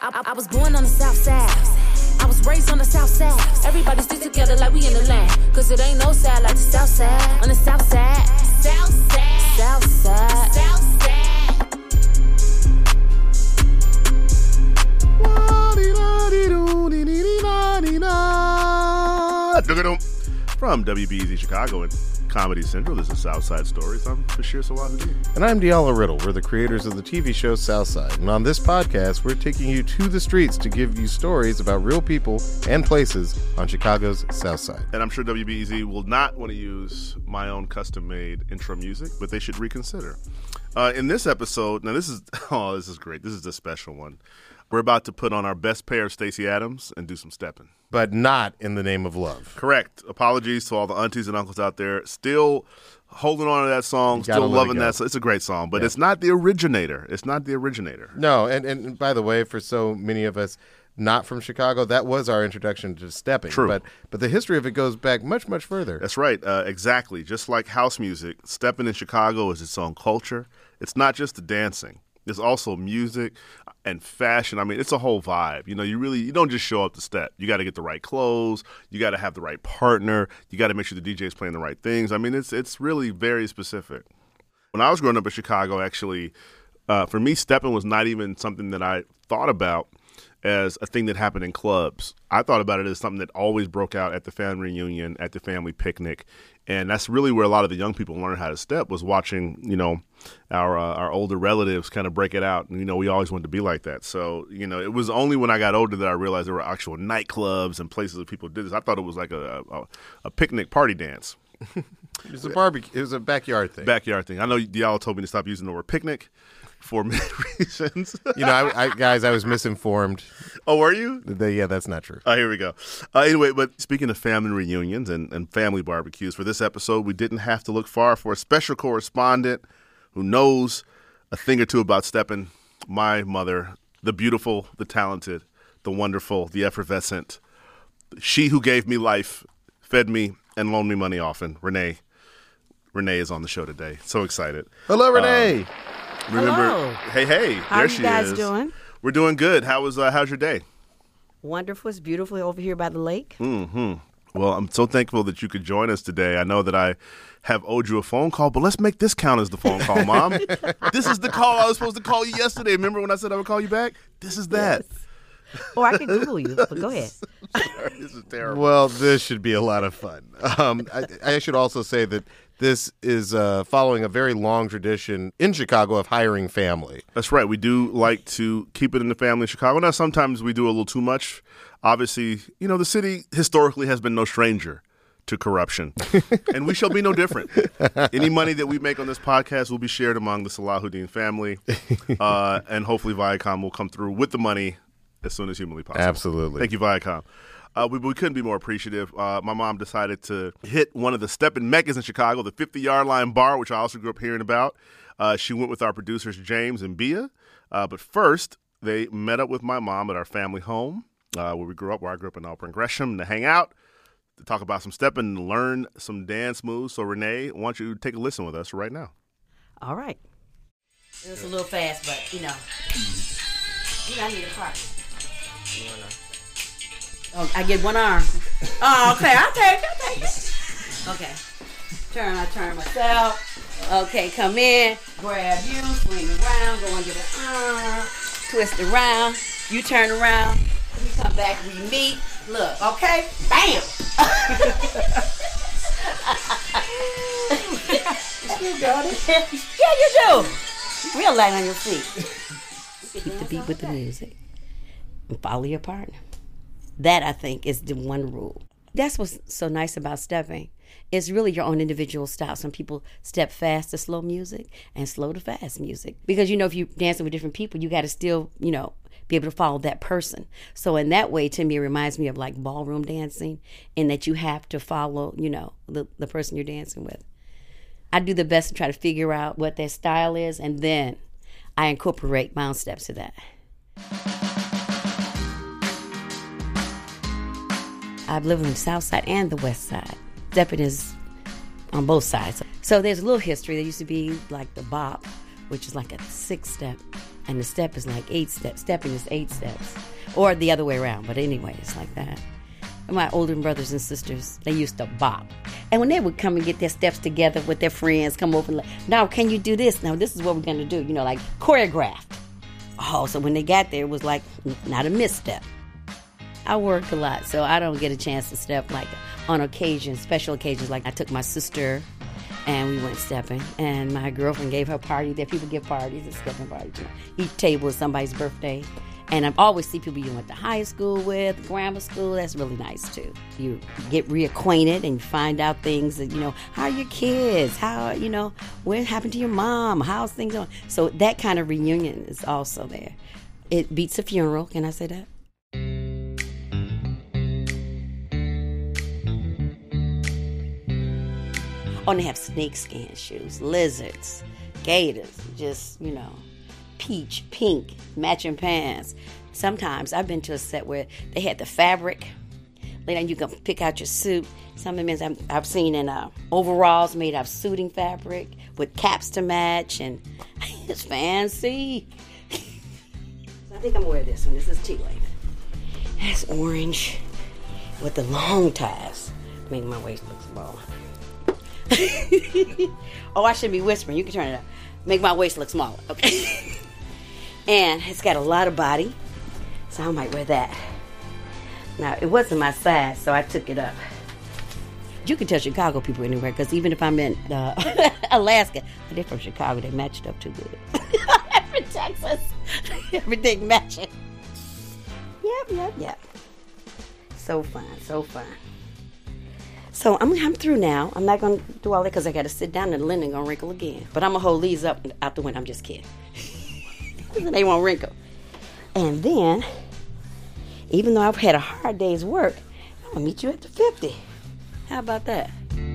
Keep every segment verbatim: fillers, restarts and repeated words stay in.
I, I was born on the south side. I was raised on the south side. Everybody stick together like we in the land. Cause it ain't no side like the south side. On the south side. South side. South side. South side. From W B E Z Chicago and Comedy Central, this is Southside Stories. I'm Bashir Salahuddin. And I'm Diala Riddle. We're the creators of the T V show Southside. And on this podcast, we're taking you to the streets to give you stories about real people and places on Chicago's Southside. And I'm sure W B E Z will not want to use my own custom-made intro music, but they should reconsider. Uh, in this episode, now this is, oh, this is great. This is a special one. We're about to put on our best pair of Stacey Adams and do some stepping. But not in the name of love. Correct. Apologies to all the aunties and uncles out there. Still holding on to that song, still loving that song. It's a great song, but yeah. It's not the originator. It's not the originator. No, and, and by the way, for so many of us not from Chicago, that was our introduction to stepping. True. But, but the history of it goes back much, much further. That's right. Uh, exactly. Just like house music, stepping in Chicago is its own culture. It's not just the dancing. There's also music and fashion. I mean, it's a whole vibe. You know, you really, you don't just show up to step. You got to get the right clothes. You got to have the right partner. You got to make sure the D J is playing the right things. I mean, it's it's really very specific. When I was growing up in Chicago, actually, uh, for me, stepping was not even something that I thought about as a thing that happened in clubs. I thought about it as something that always broke out at the family reunion, at the family picnic. And that's really where a lot of the young people learned how to step, was watching, you know, our uh, our older relatives kind of break it out. And, you know, we always wanted to be like that. So, you know, it was only when I got older that I realized there were actual nightclubs and places where people did this. I thought it was like a, a, a picnic party dance. It was a barbecue. It was a backyard thing. Backyard thing. I know y'all told me to stop using the word picnic for many reasons. You know, I, I, guys, I was misinformed. Oh, were you? The, yeah, that's not true. Oh, here we go. Uh, anyway, but speaking of family reunions and, and family barbecues, for this episode, we didn't have to look far for a special correspondent who knows a thing or two about stepping. My mother, the beautiful, the talented, the wonderful, the effervescent, she who gave me life, fed me, and loaned me money often, Renee. Renee is on the show today. So excited. Hello, Renee. Um, Remember, Hello. Hey, hey, How there are she you guys is. doing? We're doing good. How was uh, how's your day? Wonderful. It's beautiful over here by the lake. Mm-hmm. Well, I'm so thankful that you could join us today. I know that I have owed you a phone call, but let's make this count as the phone call, Mom. This is the call I was supposed to call you yesterday. Remember when I said I would call you back? This is that. Yes. Or I could Google you, but go ahead. Sorry, this is terrible. Well, this should be a lot of fun. Um, I, I should also say that this is uh, following a very long tradition in Chicago of hiring family. That's right. We do like to keep it in the family in Chicago. Now, sometimes we do a little too much. Obviously, you know, the city historically has been no stranger to corruption, and we shall be no different. Any money that we make on this podcast will be shared among the Salahuddin family, uh, and hopefully Viacom will come through with the money as soon as humanly possible. Absolutely. Thank you, Viacom. Uh, we, we couldn't be more appreciative. Uh, my mom decided to hit one of the stepping meccas in Chicago, the fifty-yard line bar, which I also grew up hearing about. Uh, she went with our producers, James and Bia. Uh, but first, they met up with my mom at our family home, uh, where we grew up, where I grew up in Upper Gresham, to hang out, to talk about some stepping and learn some dance moves. So, Renee, why don't you take a listen with us right now? All right. It was a little fast, but, you know. You know, I need a partner. Oh, I get one arm. Oh, okay. I'll take it. I'll take it. Okay. Turn. I turn myself. Okay, come in. Grab you. Swing around. Go and get an arm. Twist around. You turn around. We come back. We meet. Look. Okay. Bam. You got it. Yeah, you do. Real light on your feet. Keep the beat with the music. And follow your partner. That, I think, is the one rule. That's what's so nice about stepping. It's really your own individual style. Some people step fast to slow music and slow to fast music. Because, you know, if you're dancing with different people, you got to still, you know, be able to follow that person. So in that way, to me, it reminds me of like ballroom dancing, in that you have to follow, you know, the, the person you're dancing with. I do the best to try to figure out what their style is, and then I incorporate my own steps to that. I've lived on the south side and the west side. Stepping is on both sides. So there's a little history. There used to be like the bop, which is like a six-step. And the step is like eight steps. Stepping is eight steps. Or the other way around. But anyway, it's like that. And my older brothers and sisters, they used to bop. And when they would come and get their steps together with their friends, come over and like, now, can you do this? Now, this is what we're going to do. You know, like choreographed. Oh, so when they got there, it was like not a misstep. I work a lot, so I don't get a chance to step like on occasions, special occasions. Like I took my sister and we went stepping. And my girlfriend gave her party. There people give parties, a stepping party. You know. Each table is somebody's birthday. And I always see people you went to high school with, grammar school. That's really nice, too. You get reacquainted and you find out things that, you know, how are your kids? How, you know, what happened to your mom? How's things going? So that kind of reunion is also there. It beats a funeral. Can I say that? Oh, and they have snakeskin shoes, lizards, gators, just, you know, peach, pink, matching pants. Sometimes I've been to a set where they had the fabric. Later you can pick out your suit. Some of the men I've, I've seen in uh, overalls made out of suiting fabric with caps to match, and it's fancy. I think I'm gonna wear this one. This is T-Wave. That's orange with the long ties. Making my waist look small. Oh, I should be whispering. You can turn it up. Make my waist look smaller. Okay. And it's got a lot of body, so I might wear that. Now, it wasn't my size, so I took it up. You can tell Chicago people anywhere, because even if I'm in uh, Alaska, they're from Chicago. They matched up too good. I'm in Texas. Everything matching. Yep, yep, yep. So fun, so fun. So I'm I'm through now. I'm not going to do all that because I got to sit down and the linen going to wrinkle again. But I'm going to hold these up out the window. I'm just kidding. They won't wrinkle. And then, even though I've had a hard day's work, I'm going to meet you at the fifty. How about that?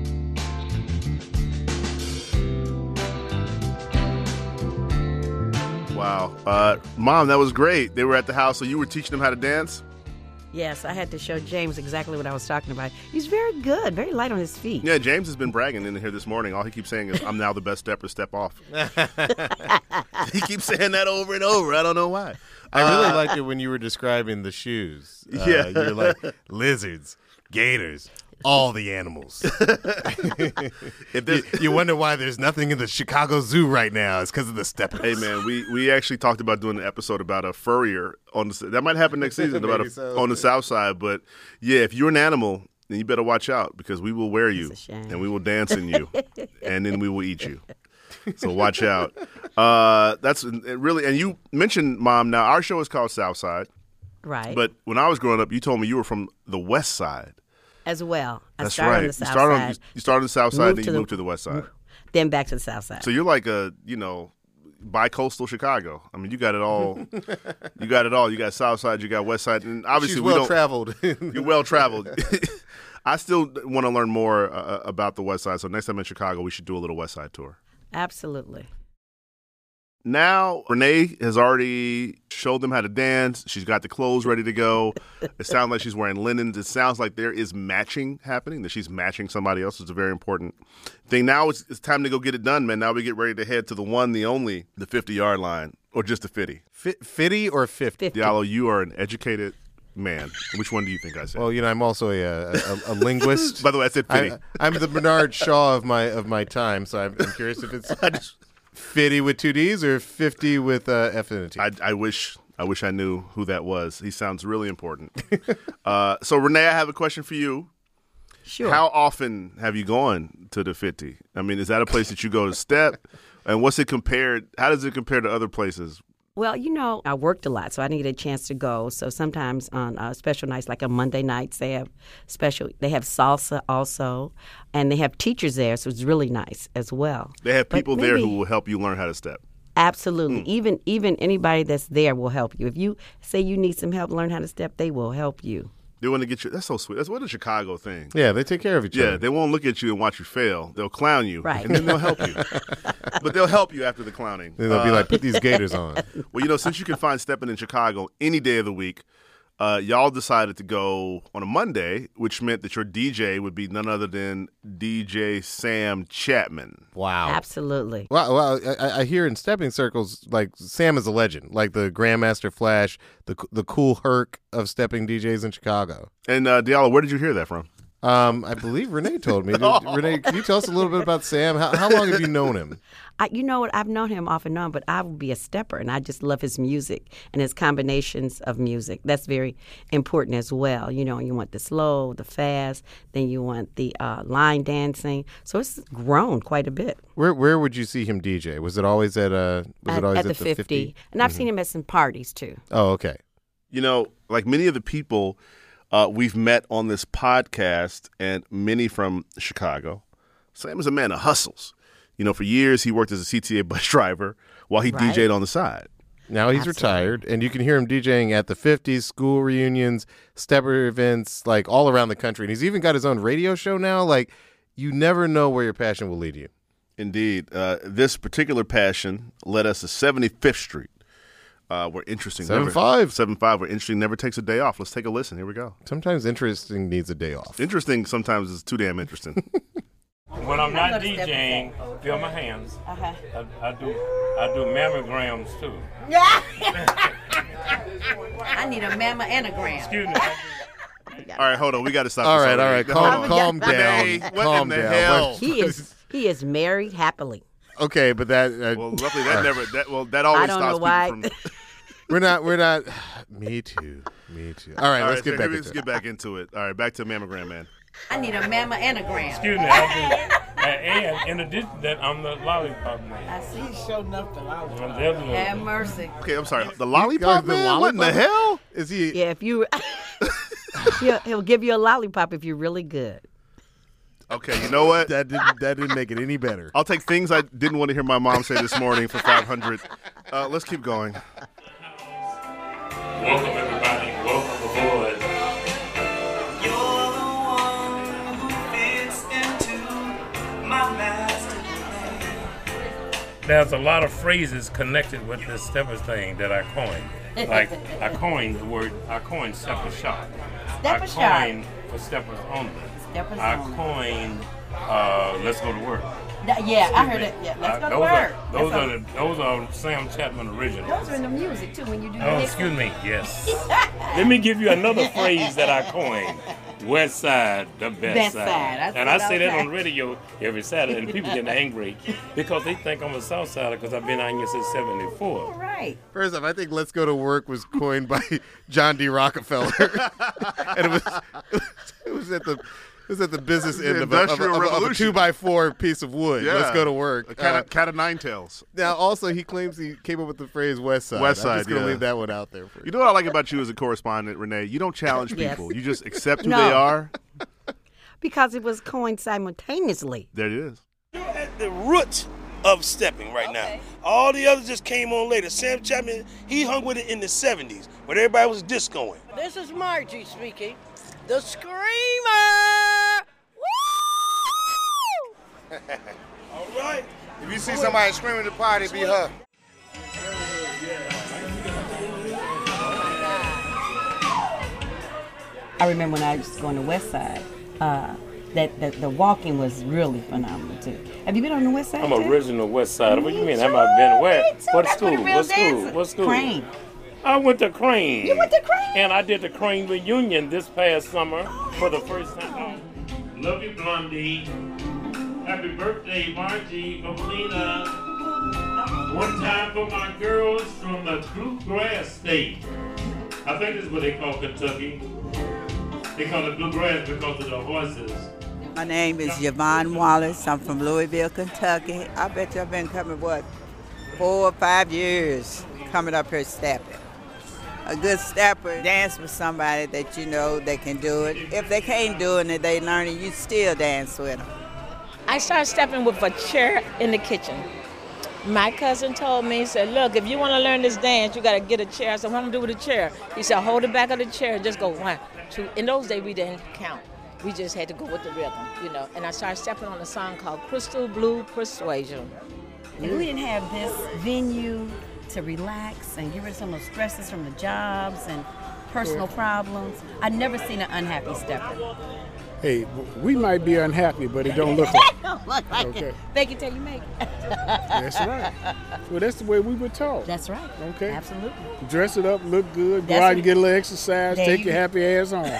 Wow. Uh, Mom, that was great. They were at the house, so you were teaching them how to dance? Yes, I had to show James exactly what I was talking about. He's very good, very light on his feet. Yeah, James has been bragging in here this morning. All he keeps saying is, I'm now the best stepper, step off. He keeps saying that over and over. I don't know why. I really uh, liked it when you were describing the shoes. Uh, Yeah. You're like, lizards, gators, all the animals. If you, you wonder why there's nothing in the Chicago Zoo right now. It's because of the steppers. Hey, man, we, we actually talked about doing an episode about a furrier. on the That might happen next season about a, so. on the South Side. But, yeah, if you're an animal, then you better watch out because we will wear you and we will dance in you and then we will eat you. So watch out. Uh, that's really, and you mentioned, Mom, now our show is called South Side. Right. But when I was growing up, you told me you were from the West Side. As well. I That's started right. on the South you started Side. On, you started on the South Side, Moved then to you the- moved to the West Side. Then back to the South Side. So you're like a, you know, bi-coastal Chicago. I mean, you got it all. You got it all. You got South Side, you got West Side, and obviously She's we well don't. traveled. You're well traveled. I still want to learn more uh, about the West Side. So next time in Chicago, we should do a little West Side tour. Absolutely. Now, Renee has already showed them how to dance. She's got the clothes ready to go. It sounds like she's wearing linens. It sounds like there is matching happening, that she's matching somebody else. It's a very important thing. Now it's, it's time to go get it done, man. Now we get ready to head to the one, the only, the fifty-yard line, or just the fifty. F- fifty or fifty? fifty. Diallo, you are an educated man. Which one do you think I said? Well, you know, I'm also a, a, a linguist. By the way, I said fifty. I, I'm the Bernard Shaw of my of my time, so I'm, I'm curious if it's I, just, fifty with two D's or fifty with uh, F and a T. I, I wish I wish I knew who that was. He sounds really important. uh, so, Renee, I have a question for you. Sure. How often have you gone to the fifty? I mean, is that a place that you go to step? And what's it compared? How does it compare to other places? Well, you know, I worked a lot, so I didn't get a chance to go. So sometimes on uh, special nights, like on Monday nights, they have special. They have salsa also, and they have teachers there, so it's really nice as well. They have But people there maybe- who will help you learn how to step. Absolutely. Even even anybody that's there will help you. If you say you need some help, learn how to step, they will help you. They want to get you. That's so sweet. That's what a Chicago thing. Yeah, they take care of each Yeah, other. they won't look at you and watch you fail. They'll clown you, Right. and then they'll help you. But they'll help you after the clowning. Then they'll be Uh, like, put these gators on. Well, you know, since you can find stepping in Chicago any day of the week, uh, y'all decided to go on a Monday, which meant that your D J would be none other than D J Sam Chapman. Wow. Absolutely. Well, well I, I hear in stepping circles, like, Sam is a legend, like the Grandmaster Flash, the the cool Herc of stepping D Js in Chicago. And, uh, Diallo, where did you hear that from? Um, I believe Renee told me. Did, oh. Renee, can you tell us a little bit about Sam? How, how long have you known him? I, you know what? I've known him off and on, but I would be a stepper, and I just love his music and his combinations of music. That's very important as well. You know, you want the slow, the fast, then you want the uh, line dancing. So it's grown quite a bit. Where where would you see him D J? Was it always at uh was at, it always at, at the, the fifty? fifty? And I've mm-hmm. seen him at some parties too. Oh, okay. You know, like many of the people uh, we've met on this podcast, and many from Chicago, Sam is a man of hustles. You know, for years he worked as a C T A bus driver while he Right. D J'd on the side. Now he's Absolutely. retired, and you can hear him DJing at the fifties, school reunions, stepper events, like all around the country. And he's even got his own radio show now. Like, you never know where your passion will lead you. Indeed. Uh, this particular passion led us to seventy-fifth Street, uh, where interesting seven never, five. seven five, where interesting never takes a day off. Let's take a listen. Here we go. Sometimes interesting needs a day off. Interesting sometimes is too damn interesting. When I'm I not love stepping DJing, back. feel my hands. Uh-huh. I, I do I do mammograms too. I need a mamma and a gram. Excuse me. I All right, hold on. We got to stop All this right, all already. right. Hold Calm, on. calm down. Renee, what calm in the down. hell? He is he is married happily. Okay, but that uh, Well, luckily that never. That well, that always I don't stops know people why. from. we're not. We're not. Me too. Me too. All right, All let's right, get so back here, into let's it. get back into it. All right, back to Mammogram Man. I need a mamma and a gram. Excuse me. I do, and in addition to that, I'm the lollipop man. I see. Showing up the lollipop. Have mercy. Okay, I'm sorry. The lollipop the man. What in the lollipop? hell? Is he? Yeah, if you, he'll, he'll give you a lollipop if you're really good. Okay, you know what? That didn't. That didn't make it any better. I'll take things I didn't want to hear my mom say this morning for five hundred. Uh, let's keep going. Welcome everybody. Welcome aboard. You're the one who fits into my master plan. There's a lot of phrases connected with this steppers thing that I coined. Like I coined the word. I coined stepper shop. Stepper I shop. coined for steppers only. Steppers I only. coined. Uh, let's go to work. That- yeah, I heard it. Yeah, let's Uh, go to those work. Are, those That's are the, those are Sam Chapman originals. Those are in the music too when you do. Oh, your excuse me. Yes. Let me give you another phrase that I coined. West Side, the best, Best side. side. That's And what I say I that was on radio every Saturday, and people get angry because they think I'm a South Sider because I've been on here since seventy-four. Right. First off, I think "Let's Go to Work" was coined by John D. Rockefeller, and it was it was at the it was at the business The end of a, of, a, Industrial of, a, of a Revolution. two by four piece of wood. Yeah. Let's go to work. A cat, Uh, of, cat of nine tails. now, also, he claims he came up with the phrase "West Side." West I'm Side, just gonna yeah. leave that one out there for You you. know what I like about you as a correspondent, Renee? You don't challenge Yes. people. You just accept who No. they are. Because it was coined simultaneously. There it is. You're at the root of stepping right now. All the others just came on later. Sam Chapman, he hung with it in the seventies, when everybody was discoing. This is Margie speaking. The Screamer! Woo! All right. If you see somebody screaming at the party, be her. I remember when I used to go on the West Side, uh, that, that the walking was really phenomenal too. Have you been on the West Side? I'm too? original West Sider. What do you Me mean? Have too, I been where? me too. What That's school? what a real What school? dancer- What school? Crane. I went to Crane. You went to Crane? And I did the Crane reunion this past summer for the first time. Oh. Love you, Blondie. Happy birthday, Margie, Melina. One time for my girls from the Bluegrass State. I think this is what they call Kentucky. They call it Bluegrass because of the horses. My name is Yvonne Wallace. I'm from Louisville, Kentucky. I bet you I've been coming, what, four or five years coming up here stepping. A good stepper dance with somebody that you know they can do it. If they can't do it and they learn it, you still dance with them. I started stepping with a chair in the kitchen. My cousin told me, he said, look, if you want to learn this dance, you got to get a chair. I said, what am I going to do with a chair? He said, hold the back of the chair and just go one, two. In those days, we didn't count. We just had to go with the rhythm, you know. And I started stepping on a song called Crystal Blue Persuasion. If we didn't have this venue to relax and get rid of some of the stresses from the jobs and personal problems. I've never seen an unhappy stepper. Hey, we might be unhappy, but it don't look like it. Don't look like Okay. it. Fake it till you make it. That's right. Well, that's the way we were taught. That's right. Okay. Absolutely. Dress it up, look good, go That's out what- and get a little exercise, There take you your go. happy ass home.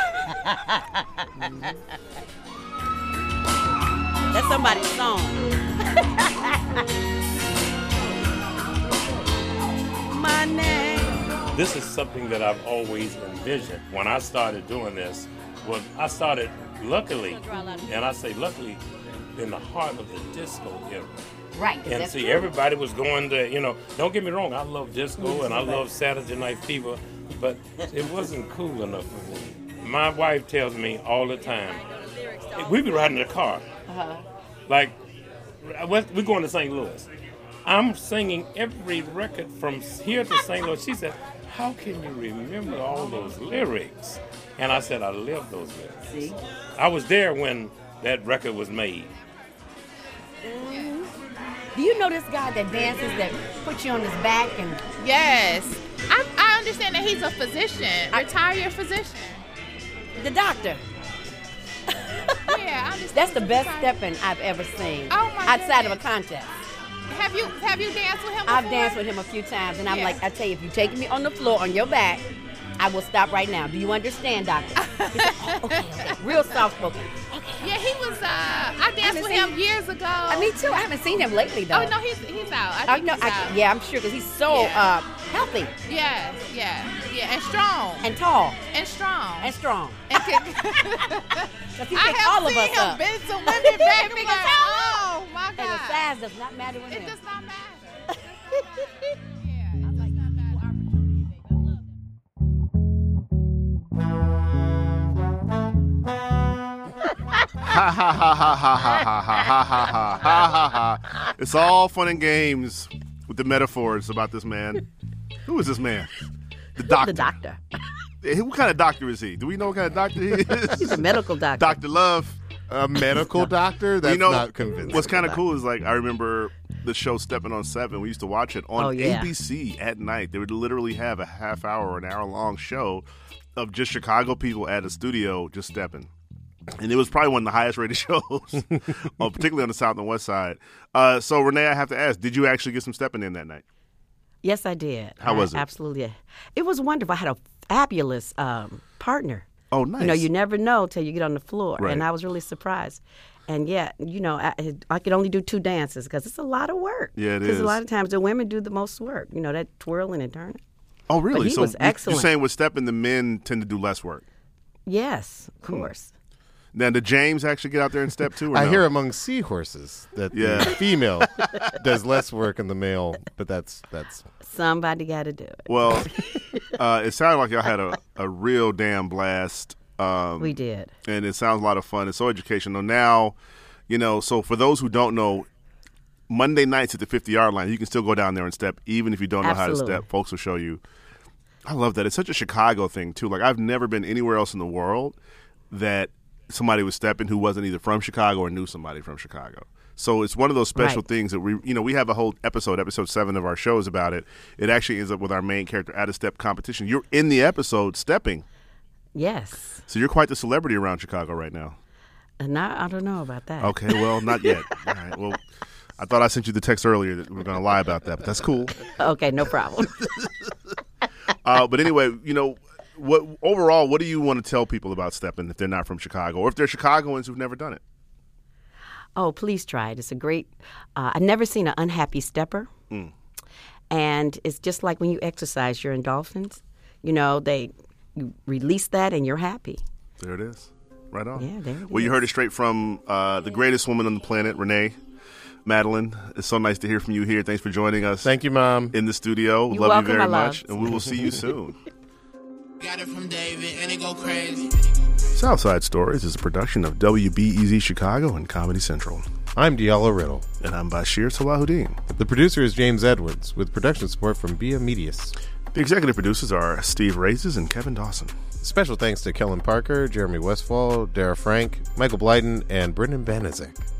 That's somebody's song. My name. This is something that I've always envisioned. When I started doing this, well, I started luckily, and I say luckily, in the heart of the disco era. Right. And that's see, true. everybody was going to, you know, don't get me wrong, I love disco and I love Saturday Night Fever, but it wasn't cool enough for me. My wife tells me all the time, we be riding in the car, Uh-huh. like, we're going to Saint Louis. I'm singing every record from here to Saint Louis. She said, how can you remember all those lyrics? And I said, I live those lyrics. See? I was there when that record was made. Mhm. Do you know this guy that dances that puts you on his back and? Yes. I, I understand that he's a physician, retired physician. The doctor. Yeah, I understand. That's the best stepping I've ever seen. Oh my outside of a contest. Have you have you danced with him before? I've danced with him a few times, and I'm Yeah. like, I tell you, if you take me on the floor on your back, I will stop right now. Do you understand, doctor? He said, oh, okay, okay. Real soft spoken. Yeah, he was. Uh, I danced with him years ago. Uh, me too. I haven't seen him lately though. Oh no, he's he's out. I I think know. he's I, out. yeah, I'm sure because he's so Yeah. uh, healthy Yes, yeah, yeah, and strong. and tall And strong. and strong. And can, Because he I picks have all of seen us him up. bend some women back. He I'm picks like, us oh my And the God. size does not matter with It him. does not matter. Ha ha ha ha ha ha ha ha ha ha ha ha ha. It's all fun and games with the metaphors about this man. Who is this man? The doctor. The doctor. Eh, What kind of doctor is he? Do we know what kind of doctor he is? He's a medical doctor. Doctor Love. A medical doctor? That's you know, not convincing. What's kind of cool is like I remember the show Stepping on Seven. We used to watch it on Oh, yeah. A B C at night. They would literally have a half hour or an hour long show of just Chicago people at a studio just stepping. And it was probably one of the highest rated shows, uh, particularly on the South and West Side. Uh, so, Renee, I have to ask, did you actually get some stepping in that night? Yes, I did. How I- was it? Absolutely. It was wonderful. I had a fabulous um, partner. Oh, nice. You know, you never know till you get on the floor. Right. And I was really surprised. And yeah, you know, I, I could only do two dances because it's a lot of work. Yeah, it Because is. a lot of times the women do the most work. You know, that twirling and turning. Oh, really? But he so was you- excellent. you're saying with stepping, the men tend to do less work? Yes, of Hmm. course. Now, did James actually get out there and step too? Or I no? hear among seahorses that Yeah. the female does less work than the male, but that's that's Somebody got to do it. Well, uh, it sounded like y'all had a, a real damn blast. Um, We did. And it sounds a lot of fun. It's so educational. Now, you know, so for those who don't know, Monday nights at the fifty-yard line, you can still go down there and step, even if you don't know Absolutely. how to step. Folks will show you. I love that. It's such a Chicago thing, too. Like, I've never been anywhere else in the world that somebody was stepping who wasn't either from Chicago or knew somebody from Chicago. So it's one of those special Right. things that we, you know, we have a whole episode, episode seven of our shows about it. It actually ends up with our main character at a step competition. You're in the episode stepping. Yes. So you're quite the celebrity around Chicago right now. And now I don't know about that. Okay, well, not yet. All right, well, I thought I sent you the text earlier that we were going to lie about that, but that's cool. Okay, no problem. Uh, but anyway, you know, what overall, what do you want to tell people about stepping if they're not from Chicago, or if they're Chicagoans who've never done it? Oh, please try it. It's a great. Uh, I've never seen an unhappy stepper, Mm. and it's just like when you exercise your endorphins. You know, they you release that, and you're happy. There it is. Right on. Yeah, there it Well, you is. heard it straight from uh, the greatest woman on the planet, Renee Madeline. It's so nice to hear from you here. Thanks for joining us. Thank you, Mom. In the studio. You're Love welcome, you very my much, loves. and we will see you soon. Got it from David, and it go crazy. Southside Stories is a production of W B E Z Chicago and Comedy Central. I'm Diallo Riddle. And I'm Bashir Salahuddin. The producer is James Edwards, with production support from Via Medius. The executive producers are Steve Raises and Kevin Dawson. Special thanks to Kellen Parker, Jeremy Westfall, Dara Frank, Michael Blyden, and Brendan Banizek.